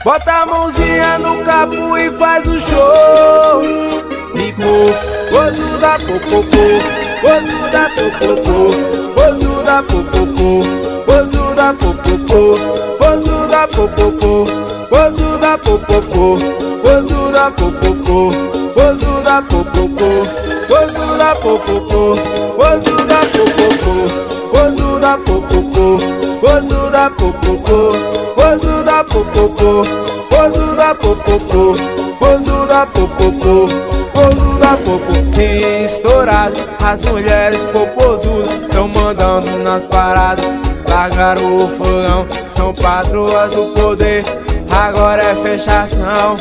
Bota a mãozinha no capu e faz o show. Rico, gozo da popopô, gozo da popopô, gozo da popopô, gozo da popopô, gozo da popopô, gozo da popopô, gozo da popopô, gozo da popopô, gozo da popopô, gozo da popopô, gozo da popopô, gozo da popopô, gozo da popopô, gozo da popopô, gozo da popopô, gozo da popopô. Estourado, as mulheres popozudas tão mandando nas paradas. Largaram o fogão, são patroas do poder, agora é fechação.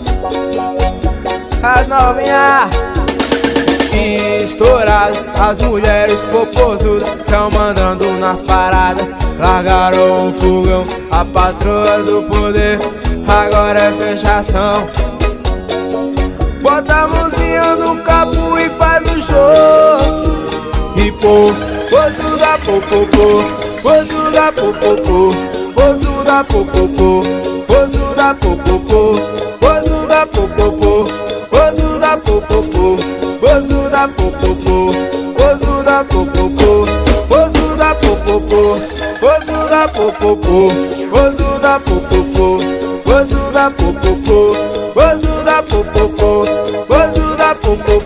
As novinhas estourado, as mulheres popozudas tão mandando nas paradas. Largaram o fogão, a patroa do poder, agora é fechação. Bota a mãozinha no capu e faz o show. Ripo, gozo da popopô, gozo da popopô, gozo da popopô, gozo da popopô, gozo da popopô, gozo da popopô, gozo da popopô, gozo da popopô, gozo da popopô, gozo da popopô, gozo da popopô, gozo da popopô, gozo da popopô, gozo da popopô.